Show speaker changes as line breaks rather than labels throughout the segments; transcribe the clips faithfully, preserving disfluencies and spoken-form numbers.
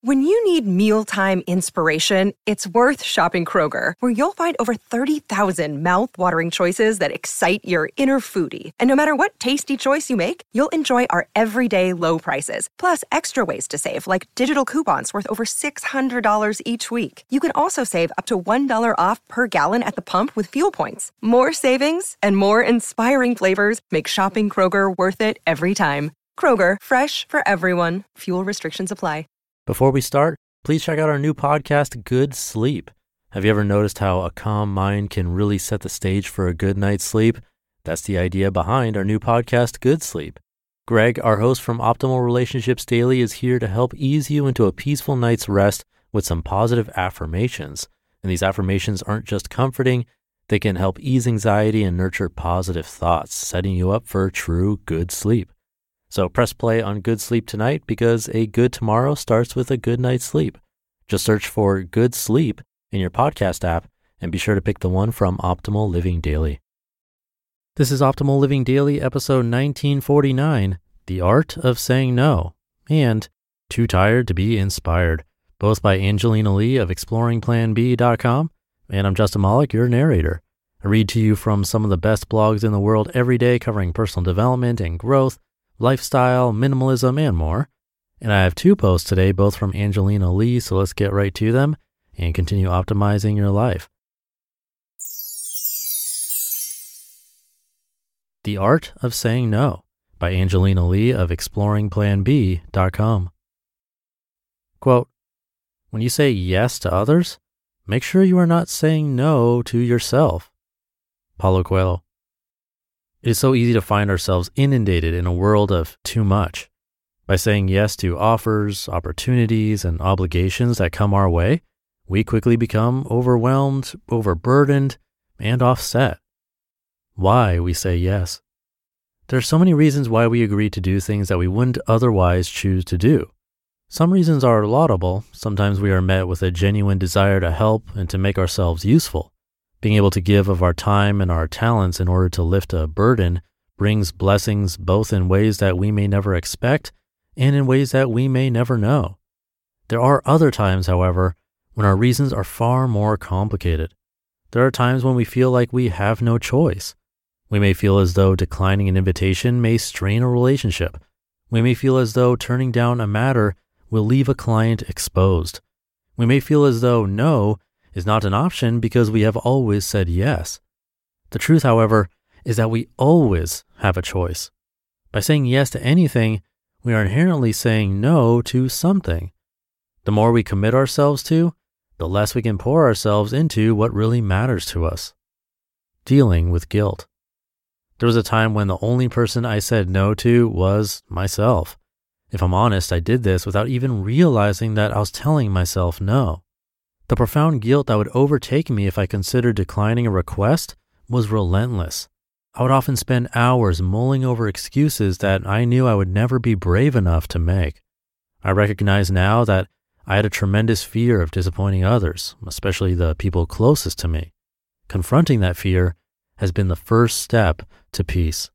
When you need mealtime inspiration, it's worth shopping Kroger, where you'll find over thirty thousand mouth-watering choices that excite your inner foodie. And no matter what tasty choice you make, you'll enjoy our everyday low prices, plus extra ways to save, like digital coupons worth over six hundred dollars each week. You can also save up to one dollar off per gallon at the pump with fuel points. More savings and more inspiring flavors make shopping Kroger worth it every time. Kroger, fresh for everyone. Fuel restrictions apply.
Before we start, please check out our new podcast, Good Sleep. Have you ever noticed how a calm mind can really set the stage for a good night's sleep? That's the idea behind our new podcast, Good Sleep. Greg, our host from Optimal Relationships Daily, is here to help ease you into a peaceful night's rest with some positive affirmations. And these affirmations aren't just comforting, they can help ease anxiety and nurture positive thoughts, setting you up for true good sleep. So press play on Good Sleep tonight, because a good tomorrow starts with a good night's sleep. Just search for Good Sleep in your podcast app and be sure to pick the one from Optimal Living Daily. This is Optimal Living Daily, episode nineteen forty-nine, The Art of Saying No, and Too Tired to Be Inspired, both by Angelina Lee of exploring plan b dot com. And I'm Justin Malik, your narrator. I read to you from some of the best blogs in the world every day, covering personal development and growth, lifestyle, minimalism, and more. And I have two posts today, both from Angelina Lee, so let's get right to them and continue optimizing your life. The Art of Saying No by Angelina Lee of exploring plan b dot com. Quote, when you say yes to others, make sure you are not saying no to yourself. Paulo Coelho. It is so easy to find ourselves inundated in a world of too much. By saying yes to offers, opportunities, and obligations that come our way, we quickly become overwhelmed, overburdened, and offset. Why we say yes. There are so many reasons why we agree to do things that we wouldn't otherwise choose to do. Some reasons are laudable. Sometimes we are met with a genuine desire to help and to make ourselves useful. Being able to give of our time and our talents in order to lift a burden brings blessings both in ways that we may never expect and in ways that we may never know. There are other times, however, when our reasons are far more complicated. There are times when we feel like we have no choice. We may feel as though declining an invitation may strain a relationship. We may feel as though turning down a matter will leave a client exposed. We may feel as though no is not an option because we have always said yes. The truth, however, is that we always have a choice. By saying yes to anything, we are inherently saying no to something. The more we commit ourselves to, the less we can pour ourselves into what really matters to us. Dealing with guilt. There was a time when the only person I said no to was myself. If I'm honest, I did this without even realizing that I was telling myself no. The profound guilt that would overtake me if I considered declining a request was relentless. I would often spend hours mulling over excuses that I knew I would never be brave enough to make. I recognize now that I had a tremendous fear of disappointing others, especially the people closest to me. Confronting that fear has been the first step to peace.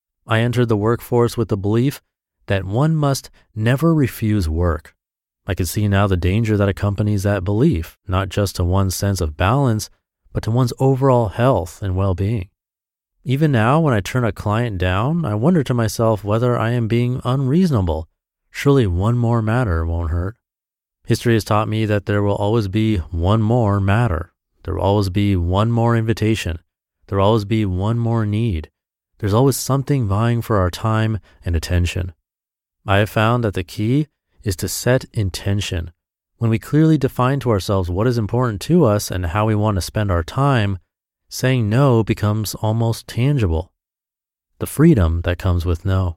I entered the workforce with the belief that one must never refuse work. I can see now the danger that accompanies that belief, not just to one's sense of balance, but to one's overall health and well-being. Even now, when I turn a client down, I wonder to myself whether I am being unreasonable. Surely one more matter won't hurt. History has taught me that there will always be one more matter. There will always be one more invitation. There will always be one more need. There's always something vying for our time and attention. I have found that the key is to set intention. When we clearly define to ourselves what is important to us and how we want to spend our time, saying no becomes almost tangible. The freedom that comes with no.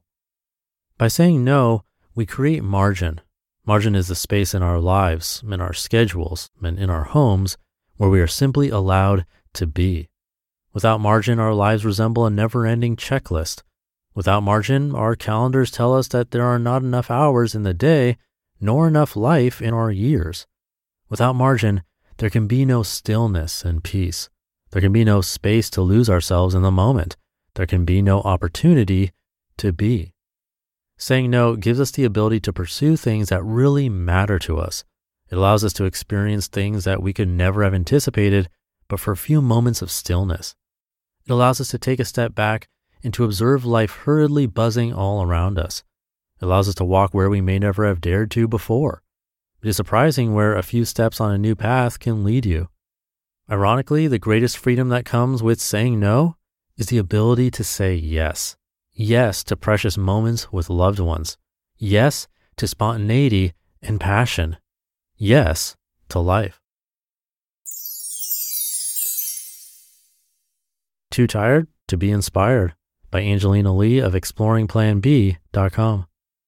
By saying no, we create margin. Margin is the space in our lives, in our schedules, and in our homes where we are simply allowed to be. Without margin, our lives resemble a never-ending checklist. Without margin, our calendars tell us that there are not enough hours in the day, nor enough life in our years. Without margin, there can be no stillness and peace. There can be no space to lose ourselves in the moment. There can be no opportunity to be. Saying no gives us the ability to pursue things that really matter to us. It allows us to experience things that we could never have anticipated, but for a few moments of stillness. It allows us to take a step back and to observe life hurriedly buzzing all around us. It allows us to walk where we may never have dared to before. It is surprising where a few steps on a new path can lead you. Ironically, the greatest freedom that comes with saying no is the ability to say yes. Yes to precious moments with loved ones. Yes to spontaneity and passion. Yes to life. Too Tired to Be Inspired by Angelina Lee of exploring plan b dot com.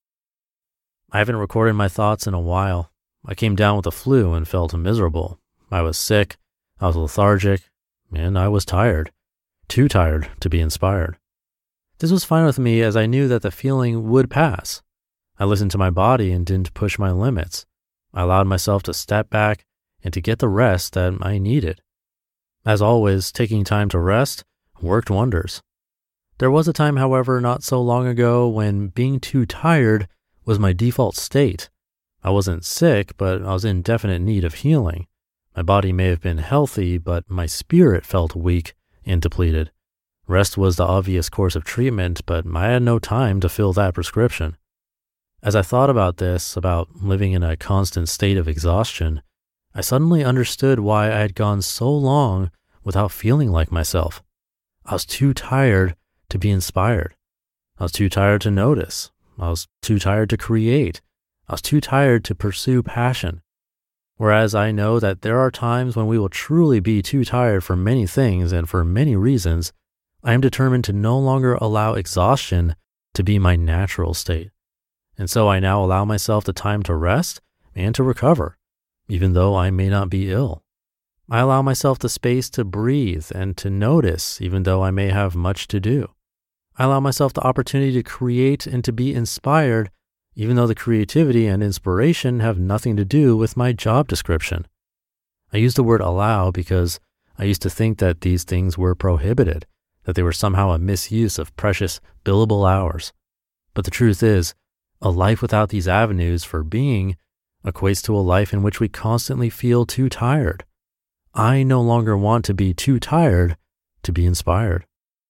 I haven't recorded my thoughts in a while. I came down with the flu and felt miserable. I was sick, I was lethargic, and I was tired. Too tired to be inspired. This was fine with me as I knew that the feeling would pass. I listened to my body and didn't push my limits. I allowed myself to step back and to get the rest that I needed. As always, taking time to rest worked wonders. There was a time, however, not so long ago when being too tired was my default state. I wasn't sick, but I was in definite need of healing. My body may have been healthy, but my spirit felt weak and depleted. Rest was the obvious course of treatment, but I had no time to fill that prescription. As I thought about this, about living in a constant state of exhaustion, I suddenly understood why I had gone so long without feeling like myself. I was too tired to be inspired. I was too tired to notice. I was too tired to create. I was too tired to pursue passion. Whereas I know that there are times when we will truly be too tired for many things and for many reasons, I am determined to no longer allow exhaustion to be my natural state. And so I now allow myself the time to rest and to recover, even though I may not be ill. I allow myself the space to breathe and to notice, even though I may have much to do. I allow myself the opportunity to create and to be inspired, even though the creativity and inspiration have nothing to do with my job description. I use the word allow because I used to think that these things were prohibited, that they were somehow a misuse of precious billable hours. But the truth is, a life without these avenues for being equates to a life in which we constantly feel too tired. I no longer want to be too tired to be inspired.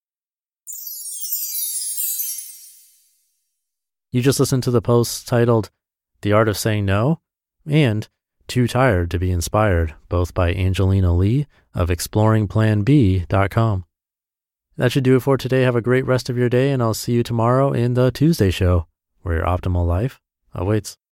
You just listened to the posts titled The Art of Saying No and Too Tired to Be Inspired, both by Angelina Lee of exploring plan b dot com. That should do it for today. Have a great rest of your day, and I'll see you tomorrow in the Tuesday show, where your optimal life awaits.